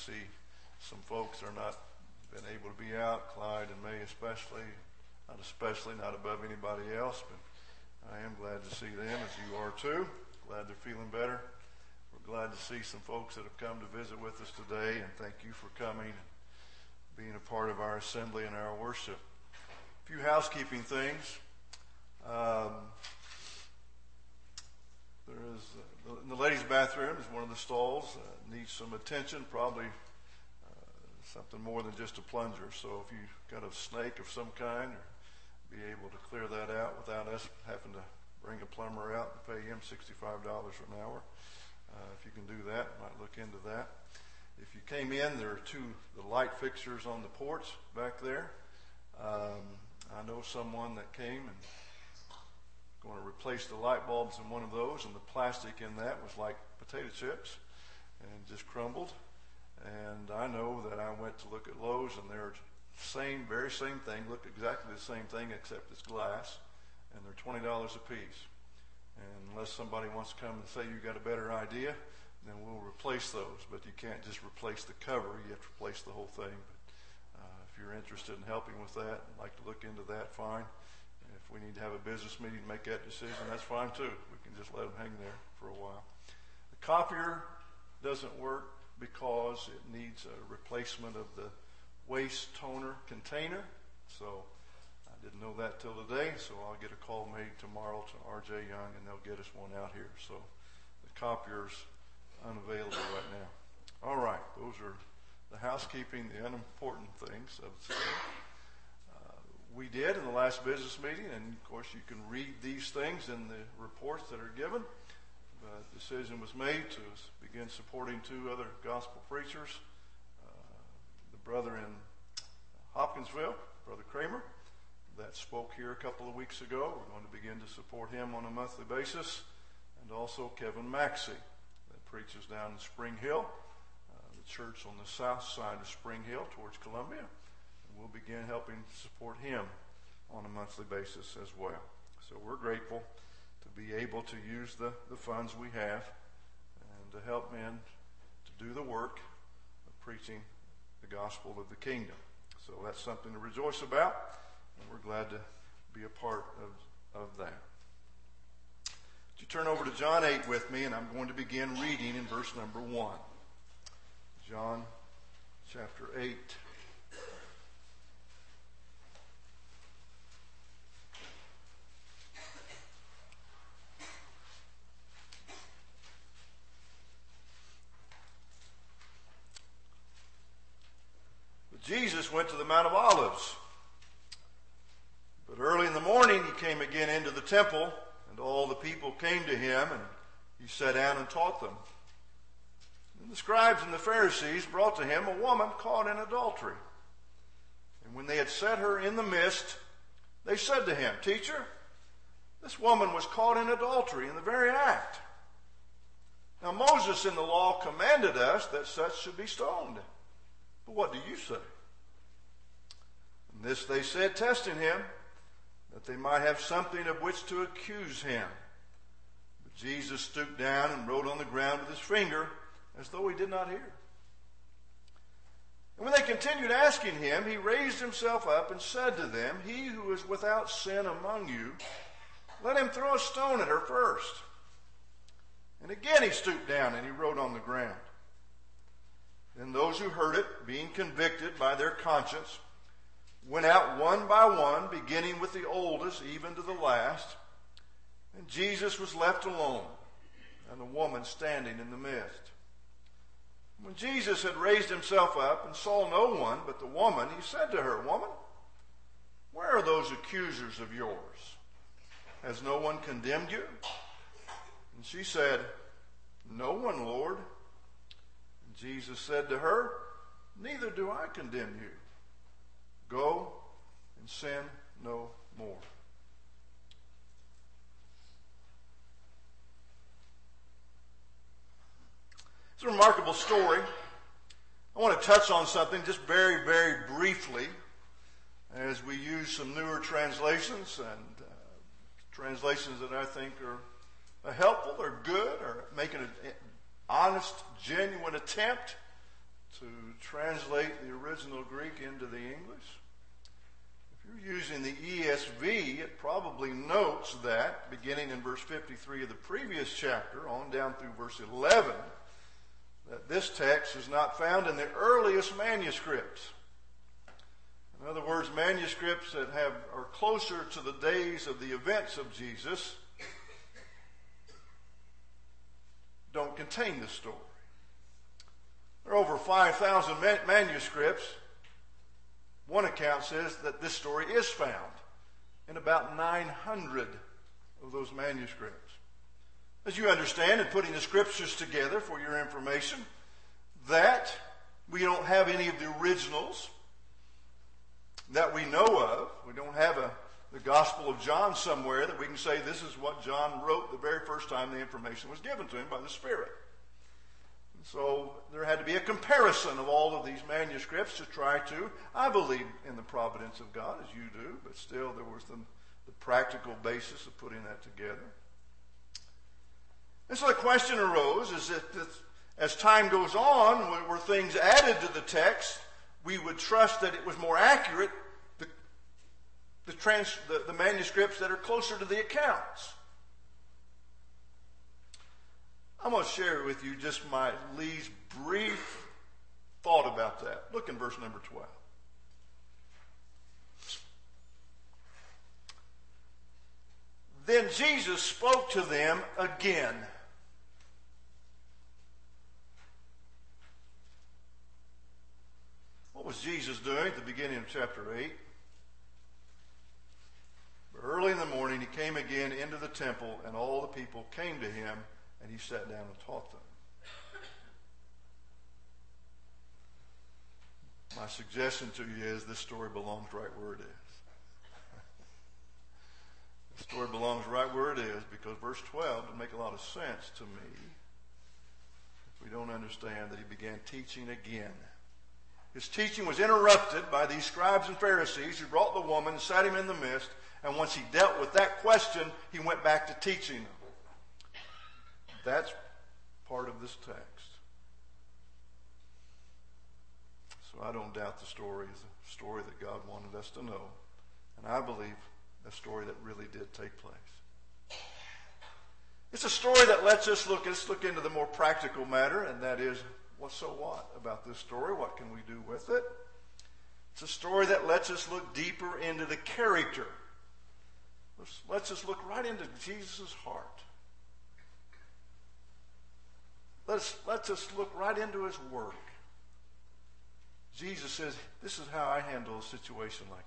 see some folks that are not been able to be out, Clyde and May especially, not above anybody else, but I am glad to see them, as you are too. Glad they're feeling better. We're glad to see some folks that have come to visit with us today, and thank you for coming and being a part of our assembly and our worship. A few housekeeping things. There is in the ladies' bathroom is one of the stalls needs some attention, probably something more than just a plunger. So if you've got a snake of some kind, or be able to clear that out without us having to bring a plumber out and pay him $65 an hour. If you can do that, might look into that. If you came in, there are the light fixtures on the porch back there. I know someone that came and going to replace the light bulbs in one of those, and the plastic in that was like potato chips and just crumbled. And I know that I went to look at Lowe's, and they're very same thing, look exactly the same thing except it's glass, and they're $20 a piece. And unless somebody wants to come and say you got a better idea, then we'll replace those. But you can't just replace the cover, you have to replace the whole thing. But if you're interested in helping with that and like to look into that, fine. And if we need to have a business meeting to make that decision, that's fine too. We can just let them hang there for a while. The copier doesn't work because it needs a replacement of the waste toner container. So I didn't know that till today, so I'll get a call made tomorrow to R.J. Young, and they'll get us one out here. So the copier's unavailable right now. All right, those are the housekeeping, the unimportant things of the day. We did in the last business meeting, and of course you can read these things in the reports that are given. The decision was made to begin supporting two other gospel preachers. The brother in Hopkinsville, Brother Kramer, that spoke here a couple of weeks ago. We're going to begin to support him on a monthly basis. And also Kevin Maxey, that preaches down in Spring Hill, the church on the south side of Spring Hill towards Columbia. And we'll begin helping support him on a monthly basis as well. So we're grateful to be able to use the funds we have and to help men to do the work of preaching the gospel of the kingdom. So that's something to rejoice about, and we're glad to be a part of that. Would you turn over to John 8 with me, and I'm going to begin reading in verse number 1. John chapter 8. Jesus went to the Mount of Olives. But early in the morning he came again into the temple, and all the people came to him, and he sat down and taught them. And the scribes and the Pharisees brought to him a woman caught in adultery. And when they had set her in the midst, they said to him, "Teacher, this woman was caught in adultery in the very act. Now Moses in the law commanded us that such should be stoned. But what do you say?" And this they said, testing him, that they might have something of which to accuse him. But Jesus stooped down and wrote on the ground with his finger, as though he did not hear. And when they continued asking him, he raised himself up and said to them, "He who is without sin among you, let him throw a stone at her first." And again he stooped down and he wrote on the ground. Then those who heard it, being convicted by their conscience, went out one by one, beginning with the oldest, even to the last. And Jesus was left alone, and the woman standing in the midst. When Jesus had raised himself up and saw no one but the woman, he said to her, "Woman, where are those accusers of yours? Has no one condemned you?" And she said, "No one, Lord." And Jesus said to her, "Neither do I condemn you. Go and sin no more." It's a remarkable story. I want to touch on something just very, very briefly as we use some newer translations and translations that I think are helpful or good or making an honest, genuine attempt to translate the original Greek into the English. If you're using the ESV, it probably notes that, beginning in verse 53 of the previous chapter, on down through verse 11, that this text is not found in the earliest manuscripts. In other words, manuscripts that are closer to the days of the events of Jesus don't contain this story. There are over 5,000 manuscripts. One account says that this story is found in about 900 of those manuscripts. As you understand, in putting the scriptures together for your information, that we don't have any of the originals that we know of. We don't have the Gospel of John somewhere that we can say this is what John wrote the very first time the information was given to him by the Spirit. And so there had to be a comparison of all of these manuscripts to try to, I believe in the providence of God, as you do, but still there was the practical basis of putting that together. And so the question arose is that as time goes on, were things added to the text, we would trust that it was more accurate, the manuscripts that are closer to the accounts. I'm going to share with you just my least brief thought about that. Look in verse number 12. Then Jesus spoke to them again. What was Jesus doing at the beginning of chapter 8? Early in the morning, he came again into the temple, and all the people came to him, and he sat down and taught them. My suggestion to you is this story belongs right where it is. The story belongs right where it is because verse 12 would make a lot of sense to me if we don't understand that he began teaching again. His teaching was interrupted by these scribes and Pharisees who brought the woman and sat him in the midst. And once he dealt with that question, he went back to teaching them. That's part of this text. So I don't doubt the story is a story that God wanted us to know. And I believe a story that really did take place. It's a story that lets us look into the more practical matter, and that is, so what about this story? What can we do with it? It's a story that lets us look deeper into the character. Lets us look right into Jesus' heart. Lets us look right into his work. Jesus says, this is how I handle a situation like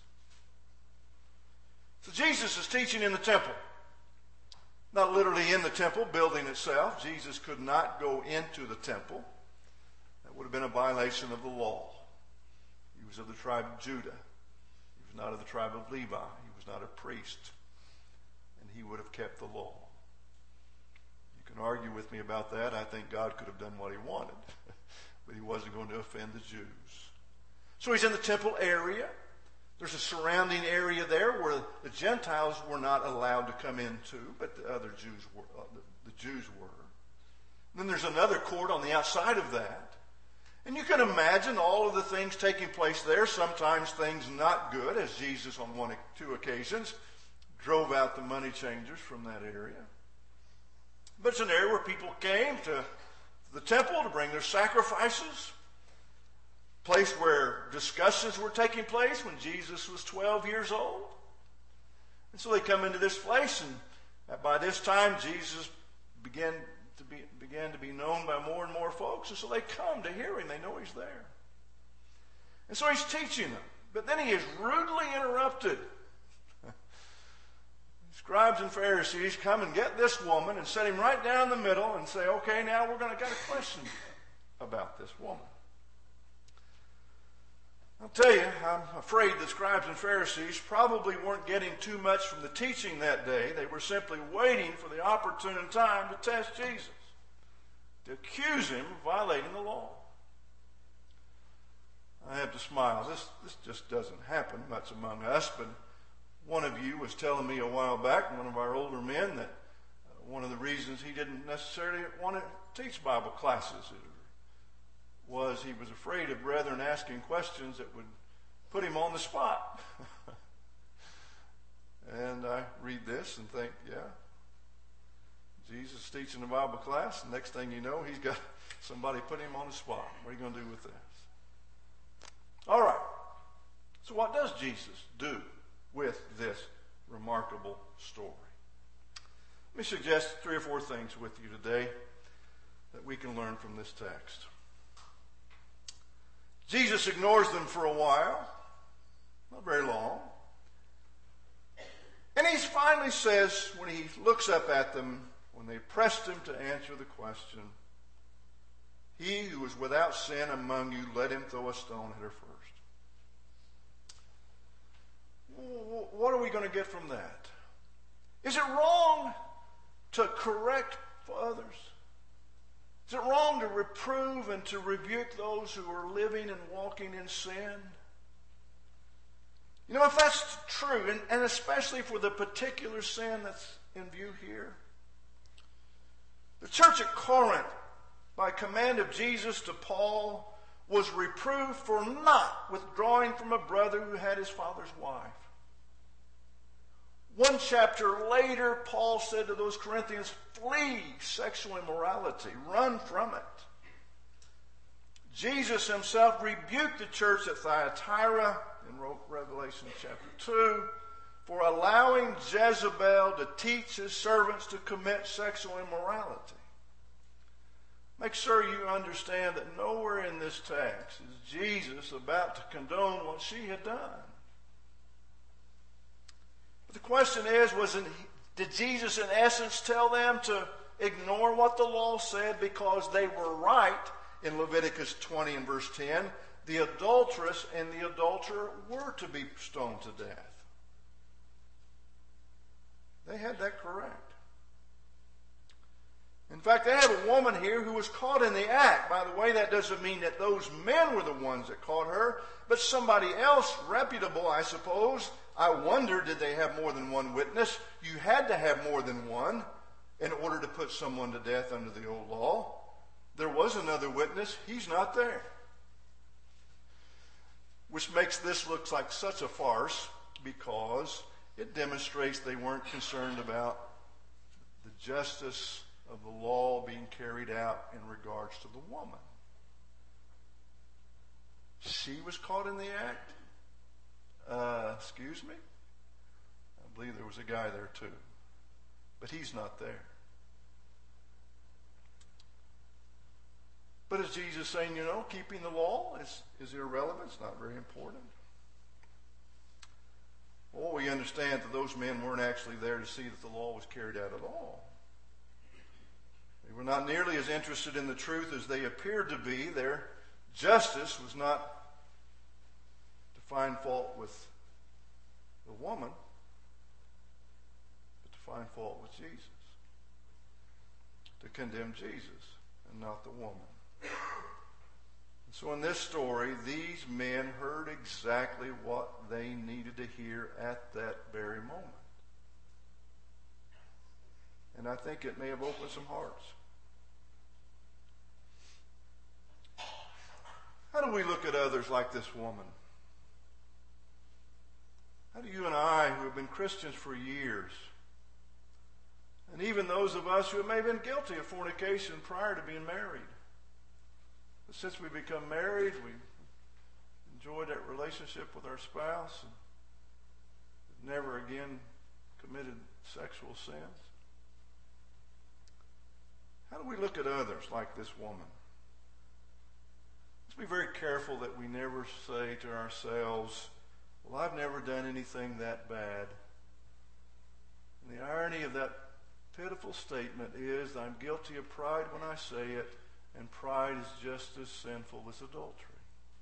this. So Jesus is teaching in the temple. Not literally in the temple, building itself. Jesus could not go into the temple. That would have been a violation of the law. He was of the tribe of Judah. He was not of the tribe of Levi. He was not a priest. And he would have kept the law. You can argue with me about that. I think God could have done what he wanted. But he wasn't going to offend the Jews. So he's in the temple area. There's a surrounding area there where the Gentiles were not allowed to come into, but the other Jews were. The Jews were. And then there's another court on the outside of that. And you can imagine all of the things taking place there, sometimes things not good, as Jesus on two occasions drove out the money changers from that area. But it's an area where people came to the temple to bring their sacrifices, place where discussions were taking place when Jesus was 12 years old. And so they come into this place, and by this time Jesus began to be known by more and more folks, and so they come to hear him. They know he's there. And so he's teaching them. But then he is rudely interrupted. Scribes and Pharisees come and get this woman and set him right down the middle and say, okay, now we're going to get a question about this woman. I'll tell you, I'm afraid the scribes and Pharisees probably weren't getting too much from the teaching that day. They were simply waiting for the opportune time to test Jesus, to accuse him of violating the law. I have to smile. This just doesn't happen much among us, but one of you was telling me a while back, one of our older men, that one of the reasons he didn't necessarily want to teach Bible classes was he was afraid of brethren asking questions that would put him on the spot. And I read this and think, yeah, Jesus is teaching a Bible class, and next thing you know, he's got somebody put him on the spot. What are you going to do with this? All right. So what does Jesus do with this remarkable story? Let me suggest 3 or 4 things with you today that we can learn from this text. Jesus ignores them for a while, not very long. And he finally says, when he looks up at them, when they pressed him to answer the question, "He who is without sin among you, let him throw a stone at her first." What are we going to get from that? Is it wrong to correct for others? Is it wrong to reprove and to rebuke those who are living and walking in sin? You know, if that's true, and especially for the particular sin that's in view here, the church at Corinth, by command of Jesus to Paul, was reproved for not withdrawing from a brother who had his father's wife. 1 chapter later, Paul said to those Corinthians, "Flee sexual immorality, run from it." Jesus himself rebuked the church at Thyatira in Revelation chapter 2 for allowing Jezebel to teach his servants to commit sexual immorality. Make sure you understand that nowhere in this text is Jesus about to condone what she had done. But the question is, did Jesus in essence tell them to ignore what the law said because they were right in Leviticus 20 and verse 10? The adulteress and the adulterer were to be stoned to death. They had that correct. In fact, they have a woman here who was caught in the act. By the way, that doesn't mean that those men were the ones that caught her, but somebody else, reputable, I suppose. I wonder, did they have more than one witness? You had to have more than one in order to put someone to death under the old law. There was another witness. He's not there. Which makes this look like such a farce because it demonstrates they weren't concerned about the justice of the law being carried out in regards to the woman. She was caught in the act. Excuse me? I believe there was a guy there too. But he's not there. But is Jesus saying, keeping the law is irrelevant? It's not very important. Well, we understand that those men weren't actually there to see that the law was carried out at all. They were not nearly as interested in the truth as they appeared to be. Their justice was not to find fault with the woman, but to find fault with Jesus. To condemn Jesus and not the woman. So in this story, these men heard exactly what they needed to hear at that very moment. And I think it may have opened some hearts. How do we look at others like this woman? How do you and I, who have been Christians for years, and even those of us who may have been guilty of fornication prior to being married, but since we become married, we enjoyed that relationship with our spouse and never again committed sexual sins? How do we look at others like this woman? Let's be very careful that we never say to ourselves, "Well, I've never done anything that bad." And the irony of that pitiful statement is I'm guilty of pride when I say it, and pride is just as sinful as adultery.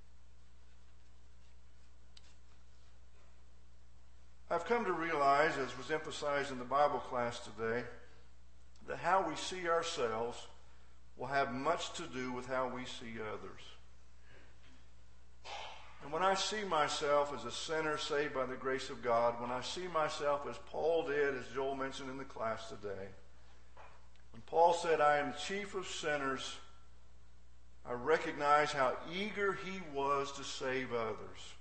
I've come to realize, as was emphasized in the Bible class today, that how we see ourselves will have much to do with how we see others. And when I see myself as a sinner saved by the grace of God, when I see myself as Paul did, as Joel mentioned in the class today, when Paul said, "I am the chief of sinners," I recognize how eager he was to save others.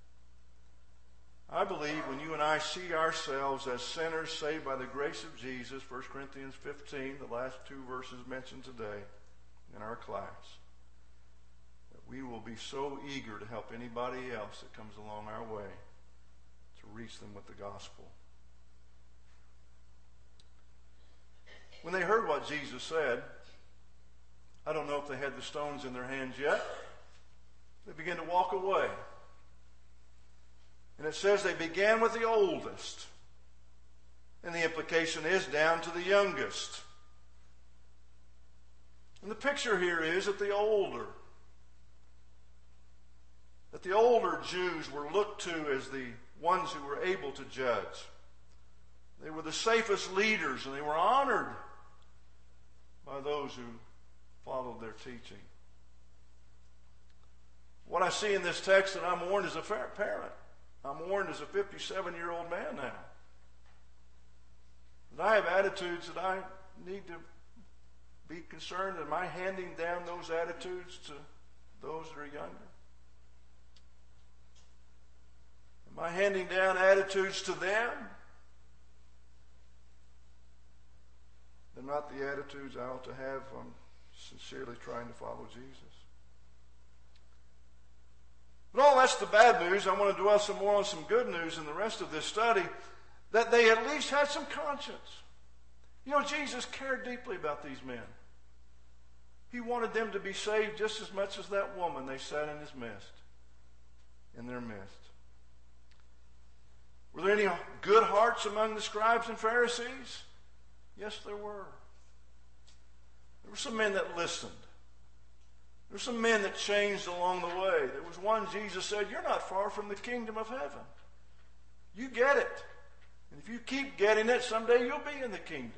I believe when you and I see ourselves as sinners saved by the grace of Jesus, 1 Corinthians 15, the last two verses mentioned today in our class, that we will be so eager to help anybody else that comes along our way to reach them with the gospel. When they heard what Jesus said, I don't know if they had the stones in their hands yet, they began to walk away. And it says they began with the oldest. And the implication is down to the youngest. And the picture here is that the older Jews were looked to as the ones who were able to judge. They were the safest leaders, and they were honored by those who followed their teaching. What I see in this text that I'm warned as a parent, I'm warned as a 57-year-old man now, that I have attitudes that I need to be concerned. Am I handing down those attitudes to those that are younger? Am I handing down attitudes to them? They're not the attitudes I ought to have if I'm sincerely trying to follow Jesus. But all that's the bad news. I want to dwell some more on some good news in the rest of this study, that they at least had some conscience. You know, Jesus cared deeply about these men. He wanted them to be saved just as much as that woman they sat in his midst, in their midst. Were there any good hearts among the scribes and Pharisees? Yes, there were. There were some men that listened. There were some men that changed along the way. There was one, Jesus said, you're not far from the kingdom of heaven. You get it. And if you keep getting it, someday you'll be in the kingdom.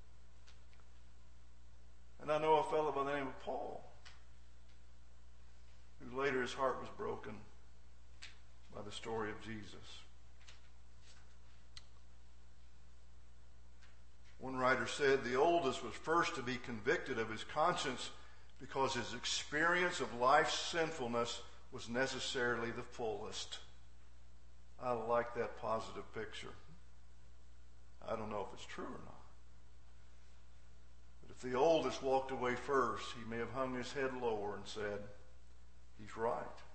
And I know a fellow by the name of Paul, who later his heart was broken by the story of Jesus. One writer said, the oldest was first to be convicted of his conscience because his experience of life's sinfulness was necessarily the fullest. I like that positive picture. I don't know if it's true or not. But if the oldest walked away first, he may have hung his head lower and said, he's right.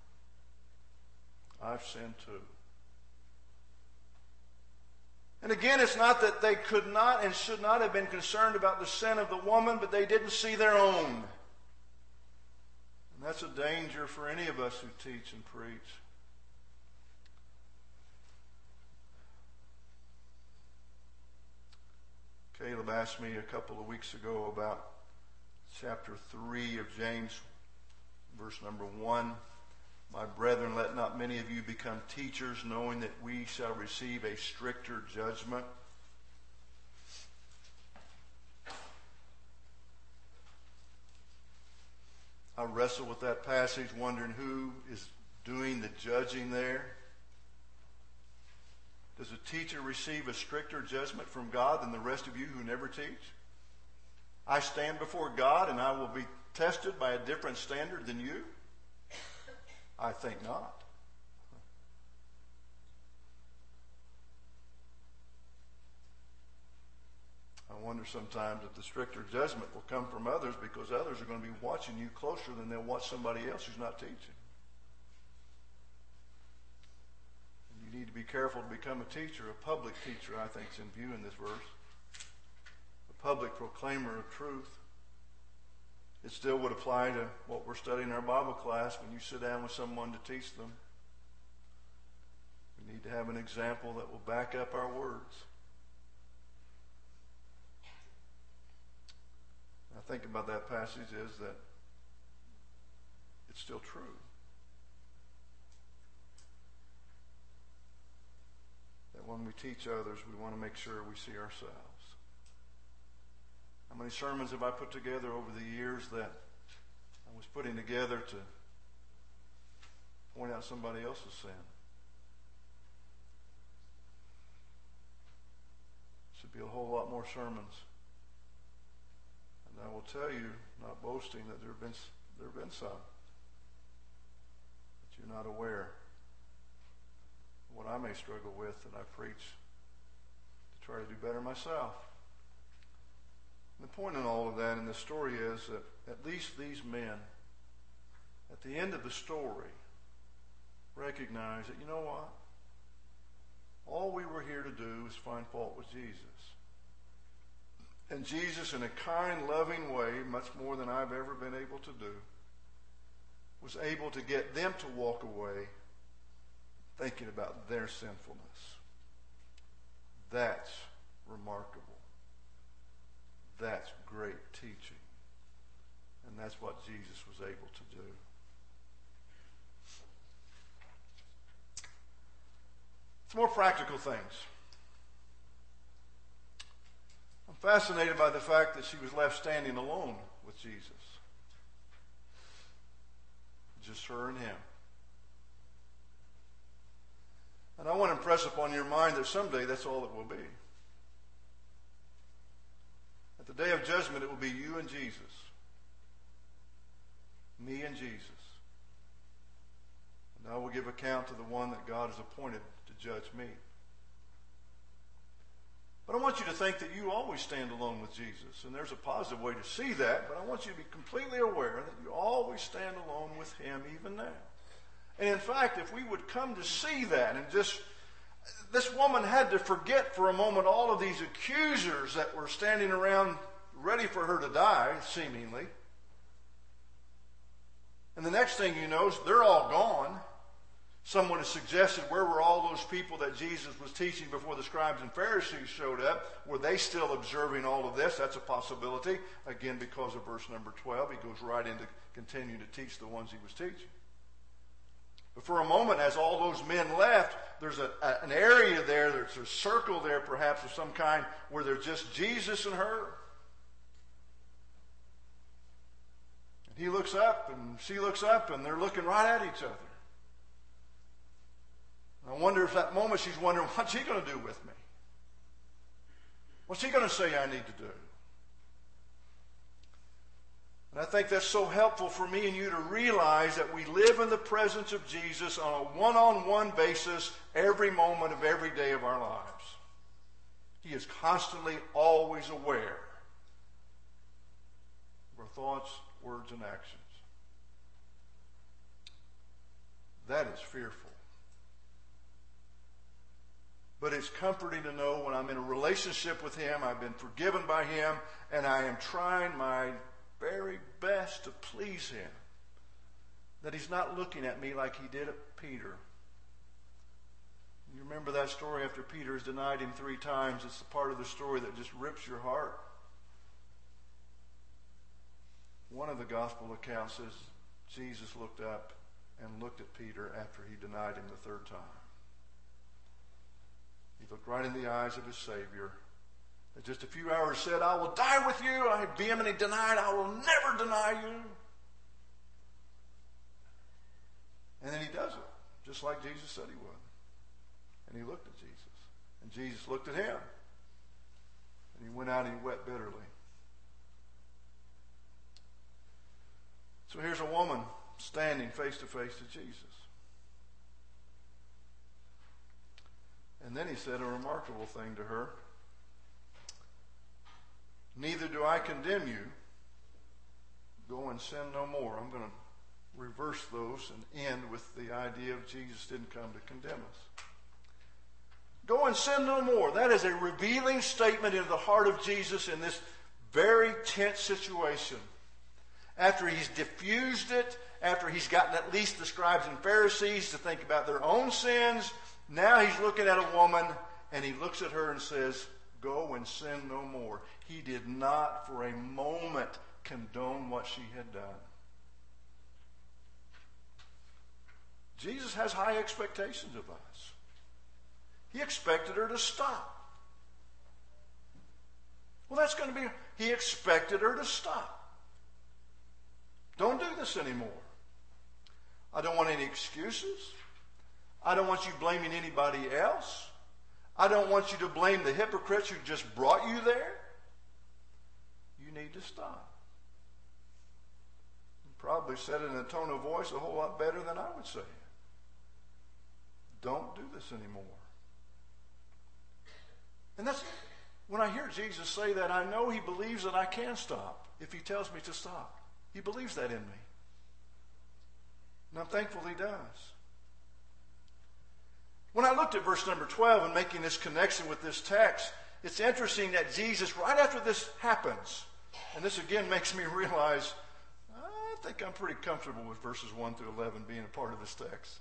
I've sinned too. And again, it's not that they could not and should not have been concerned about the sin of the woman, but they didn't see their own. And that's a danger for any of us who teach and preach. Caleb asked me a couple of weeks ago about chapter 3 of James, verse number 1. My brethren, let not many of you become teachers, knowing that we shall receive a stricter judgment. I wrestle with that passage, wondering who is doing the judging there. Does a teacher receive a stricter judgment from God than the rest of you who never teach? I stand before God and I will be tested by a different standard than you? I think not. I wonder sometimes if the stricter judgment will come from others because others are going to be watching you closer than they'll watch somebody else who's not teaching. And you need to be careful to become a teacher, a public teacher, I think is in view in this verse. A public proclaimer of truth. It still would apply to what we're studying in our Bible class when you sit down with someone to teach them. We need to have an example that will back up our words. I think about that passage is that it's still true. That when we teach others, we want to make sure we see ourselves. How many sermons have I put together over the years that I was putting together to point out somebody else's sin? Should be a whole lot more sermons. And I will tell you, not boasting, that there have been There have been some. But you're not aware of what I may struggle with that I preach to try to do better myself. And the point in all of that in this story is that at least these men, at the end of the story, recognize that, you know what? All we were here to do is find fault with Jesus. And Jesus, in a kind, loving way, much more than I've ever been able to do, was able to get them to walk away thinking about their sinfulness. That's remarkable. That's great teaching. And that's what Jesus was able to do. Some more practical things. I'm fascinated by the fact that she was left standing alone with Jesus. Just her and him. And I want to impress upon your mind that someday that's all it will be. At the day of judgment, it will be you and Jesus. Me and Jesus. And I will give account to the one that God has appointed to judge me. But I want you to think that you always stand alone with Jesus. And there's a positive way to see that, but I want you to be completely aware that you always stand alone with him even now. And in fact, if we would come to see that and just, this woman had to forget for a moment all of these accusers that were standing around ready for her to die, seemingly. And the next thing you know, they're all gone. Someone has suggested, where were all those people that Jesus was teaching before the scribes and Pharisees showed up? Were they still observing all of this? That's a possibility. Again, because of verse number 12, he goes right into continuing to teach the ones he was teaching. But for a moment, as all those men left, there's an area there, there's a circle there perhaps of some kind where there's just Jesus and her. And he looks up and she looks up and they're looking right at each other. I wonder if that moment she's wondering, what's he going to do with me? What's he going to say I need to do? And I think that's so helpful for me and you to realize that we live in the presence of Jesus on a one-on-one basis every moment of every day of our lives. He is constantly, always aware of our thoughts, words, and actions. That is fearful. But it's comforting to know when I'm in a relationship with him, I've been forgiven by him, and I am trying my very best to please him, that he's not looking at me like he did at Peter. You remember that story after Peter has denied him 3 times? It's the part of the story that just rips your heart. One of the gospel accounts says Jesus looked up and looked at Peter after he denied him the 3rd time. He looked right in the eyes of his Savior. And just a few hours said, I will die with you. I vehemently denied, I will never deny you. And then he does it, just like Jesus said he would. And he looked at Jesus. And Jesus looked at him. And he went out and he wept bitterly. So here's a woman standing face to face to Jesus. And then he said a remarkable thing to her. Neither do I condemn you. Go and sin no more. I'm going to reverse those and end with the idea of Jesus didn't come to condemn us. Go and sin no more. That is a revealing statement into the heart of Jesus in this very tense situation. After he's diffused it, after he's gotten at least the scribes and Pharisees to think about their own sins, now he's looking at a woman and he looks at her and says, go and sin no more. He did not for a moment condone what she had done. Jesus has high expectations of us. He expected her to stop. Well, that's going to be, he expected her to stop. Don't do this anymore. I don't want any excuses. I don't want you blaming anybody else. I don't want you to blame the hypocrites who just brought you there. You need to stop. And probably said it in a tone of voice a whole lot better than I would say it. Don't do this anymore. And that's, when I hear Jesus say that, I know he believes that I can stop if he tells me to stop. He believes that in me. And I'm thankful he does. When I looked at verse number 12 and making this connection with this text, it's interesting that Jesus, right after this happens, and this again makes me realize, I think I'm pretty comfortable with verses 1 through 11 being a part of this text.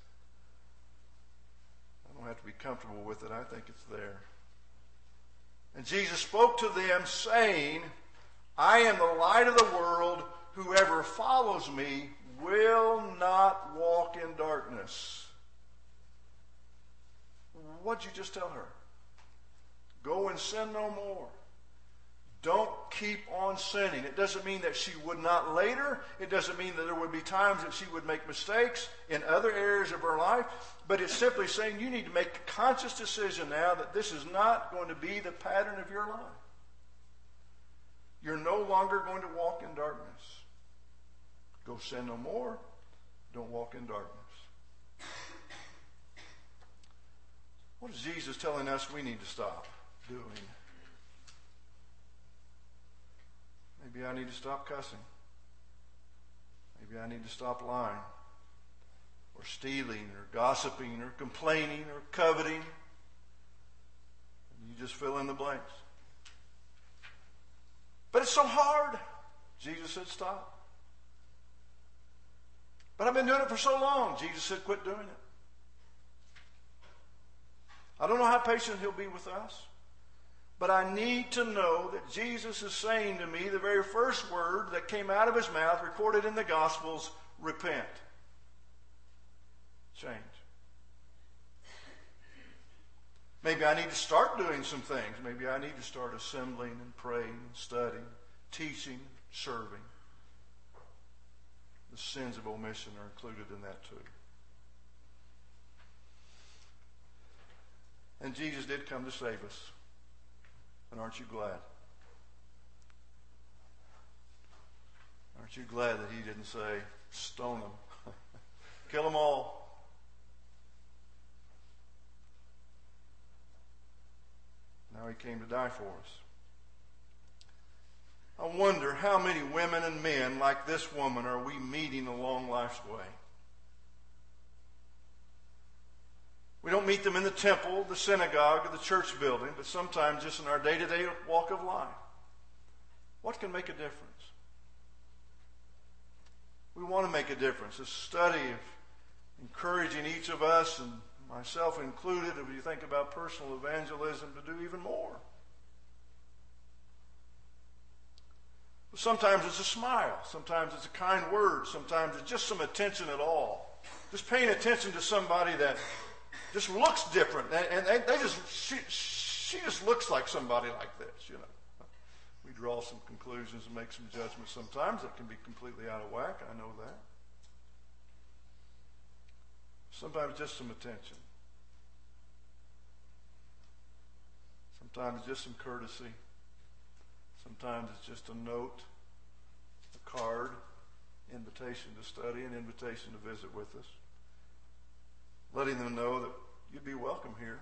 I don't have to be comfortable with it. I think it's there. And Jesus spoke to them saying, I am the light of the world. Whoever follows me will not walk in darkness. What'd you just tell her? Go and sin no more. Don't keep on sinning. It doesn't mean that she would not later. It doesn't mean that there would be times that she would make mistakes in other areas of her life. But it's simply saying you need to make a conscious decision now that this is not going to be the pattern of your life. You're no longer going to walk in darkness. Go sin no more. Don't walk in darkness. What is Jesus telling us we need to stop doing? Maybe I need to stop cussing. Maybe I need to stop lying, or stealing, or gossiping, or complaining, or coveting. You just fill in the blanks. But it's so hard. Jesus said stop. But I've been doing it for so long. Jesus said quit doing it. I don't know how patient he'll be with us. But I need to know that Jesus is saying to me the very first word that came out of his mouth, recorded in the Gospels, repent. Change. Maybe I need to start doing some things. Maybe I need to start assembling and praying, studying, teaching, serving. The sins of omission are included in that too. And Jesus did come to save us. And aren't you glad? Aren't you glad that he didn't say, stone them, kill them all? Now he came to die for us. I wonder how many women and men like this woman are we meeting along life's way? We don't meet them in the temple, the synagogue, or the church building, but sometimes just in our day-to-day walk of life. What can make a difference? We want to make a difference. A study of encouraging each of us, and myself included, if you think about personal evangelism, to do even more. But sometimes it's a smile. Sometimes it's a kind word. Sometimes it's just some attention at all. Just paying attention to somebody that just looks different, and they just she just looks like somebody like this, you know. We draw some conclusions and make some judgments sometimes that can be completely out of whack. I know that. Sometimes just some attention. Sometimes just some courtesy. Sometimes it's just a note, a card, invitation to study, an invitation to visit with us. Letting them know that you'd be welcome here.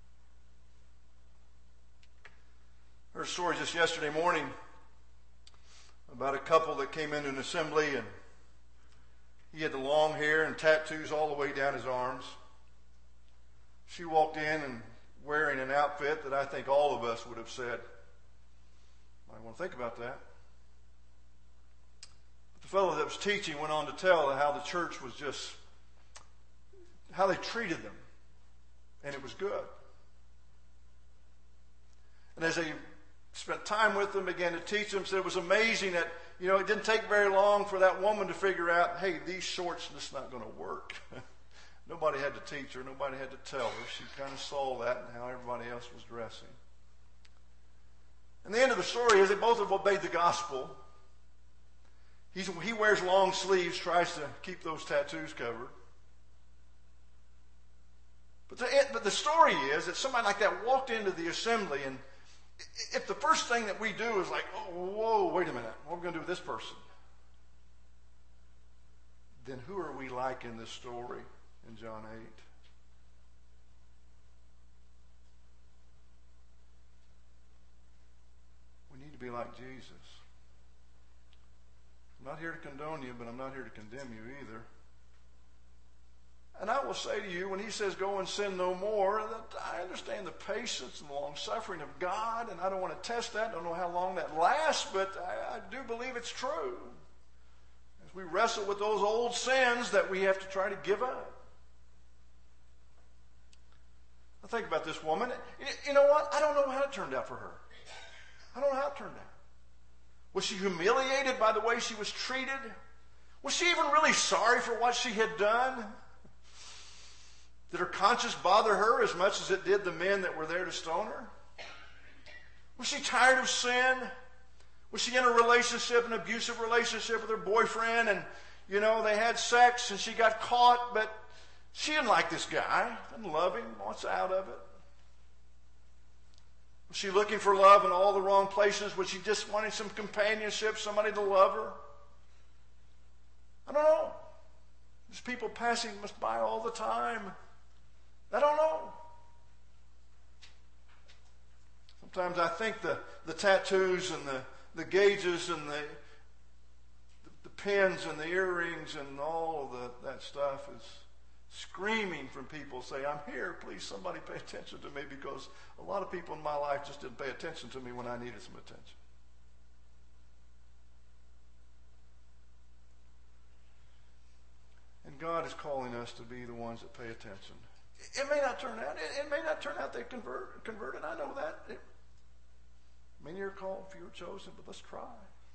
I heard a story just yesterday morning about a couple that came into an assembly, and he had the long hair and tattoos all the way down his arms. She walked in and wearing an outfit that I think all of us would have said, I want to think about that. But the fellow that was teaching went on to tell how the church was just, how they treated them. And it was good. And as they spent time with them, began to teach them, said it was amazing that, you know, it didn't take very long for that woman to figure out, hey, these shorts are just not going to work. Nobody had to teach her. Nobody had to tell her. She kind of saw that and how everybody else was dressing. And the end of the story is that both of them obeyed the gospel. He wears long sleeves, tries to keep those tattoos covered. But the story is that somebody like that walked into the assembly, and if the first thing that we do is like, oh, whoa, wait a minute, what are we going to do with this person? then who are we like in this story in John 8? We need to be like Jesus. I'm not here to condone you, but I'm not here to condemn you either. And I will say to you, when he says go and sin no more, that I understand the patience and the long suffering of God, and I don't want to test that. I don't know how long that lasts, but I do believe it's true. As we wrestle with those old sins that we have to try to give up. I think about this woman. You know what? I don't know how it turned out for her. I don't know how it turned out. Was she humiliated by the way she was treated? Was she even really sorry for what she had done? Did her conscience bother her as much as it did the men that were there to stone her? Was she tired of sin? Was she in a relationship, an abusive relationship with her boyfriend, and, they had sex and she got caught, but she didn't like this guy, didn't love him, wants out of it? Was she looking for love in all the wrong places? Was she just wanting some companionship, somebody to love her? I don't know. There's people passing us by all the time. I don't know. Sometimes I think the tattoos and the gauges and the pins and the earrings and all of that stuff is screaming from people, say, I'm here, please somebody pay attention to me, because a lot of people in my life just didn't pay attention to me when I needed some attention. And God is calling us to be the ones that pay attention. It may not turn out. It may not turn out they converted. I know that. Many are called, few are chosen, but let's try.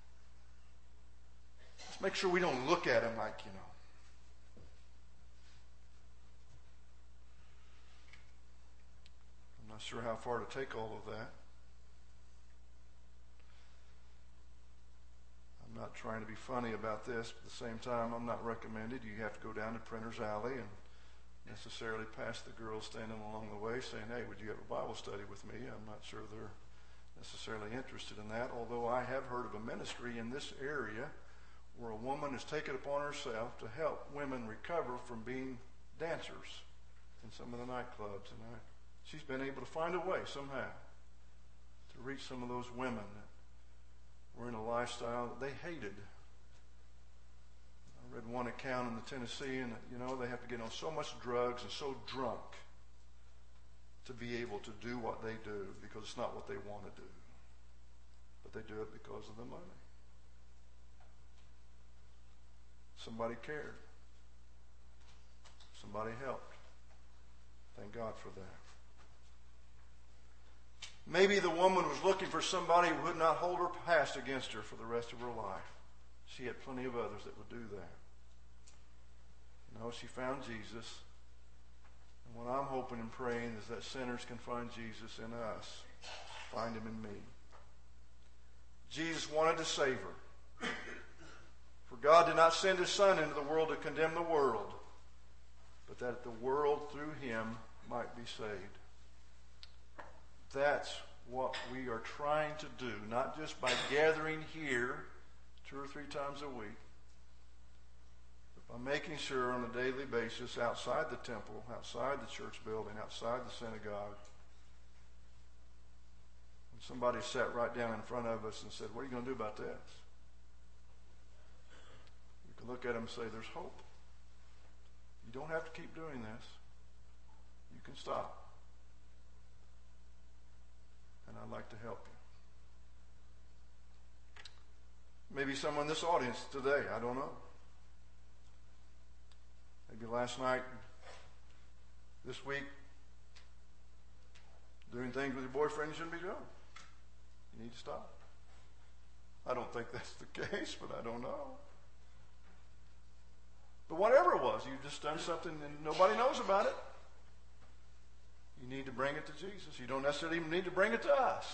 Let's make sure we don't look at them like, I'm not sure how far to take all of that. I'm not trying to be funny about this, but at the same time, I'm not recommended you have to go down to Printer's Alley and necessarily pass the girls standing along the way saying, hey, would you have a Bible study with me? I'm not sure they're necessarily interested in that, although I have heard of a ministry in this area where a woman has taken it upon herself to help women recover from being dancers in some of the nightclubs. And she's been able to find a way somehow to reach some of those women that were in a lifestyle that they hated. I read one account in the Tennessee, and they have to get on so much drugs and so drunk to be able to do what they do, because it's not what they want to do, but they do it because of the money. Somebody cared. Somebody helped. Thank God for that. Maybe the woman was looking for somebody who would not hold her past against her for the rest of her life. She had plenty of others that would do that. She found Jesus. And what I'm hoping and praying is that sinners can find Jesus in us. Find him in me. Jesus wanted to save her. For God did not send his Son into the world to condemn the world, but that the world through him might be saved. That's what we are trying to do, not just by gathering here 2 or 3 times a week, but by making sure on a daily basis, outside the temple, outside the church building, outside the synagogue, when somebody sat right down in front of us and said, what are you going to do about this? We could look at them and say, there's hope. You don't have to keep doing this. You can stop. And I'd like to help you. Maybe someone in this audience today, I don't know. Maybe last night, this week, doing things with your boyfriend you shouldn't be doing. You need to stop. I don't think that's the case, but I don't know. But whatever it was, you've just done something and nobody knows about it. You need to bring it to Jesus. You don't necessarily even need to bring it to us.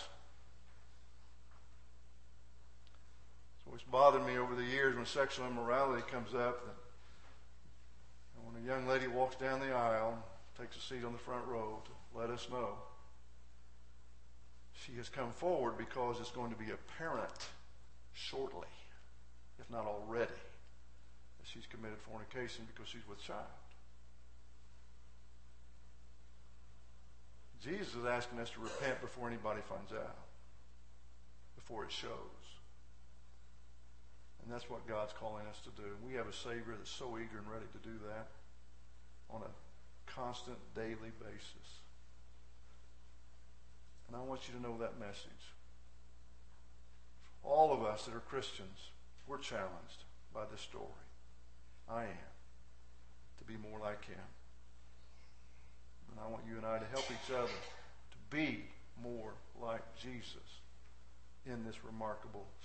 It's always bothered me over the years when sexual immorality comes up. And when a young lady walks down the aisle, takes a seat on the front row to let us know, she has come forward because it's going to be apparent shortly, if not already, that she's committed fornication. fornication because she's with child. Jesus is asking us to repent before anybody finds out, before it shows. And that's what God's calling us to do. We have a Savior that's so eager and ready to do that on a constant, daily basis. And I want you to know that message. All of us that are Christians, we're challenged by this story. I am. To be more like Him. And I want you and I to help each other to be more like Jesus in this remarkable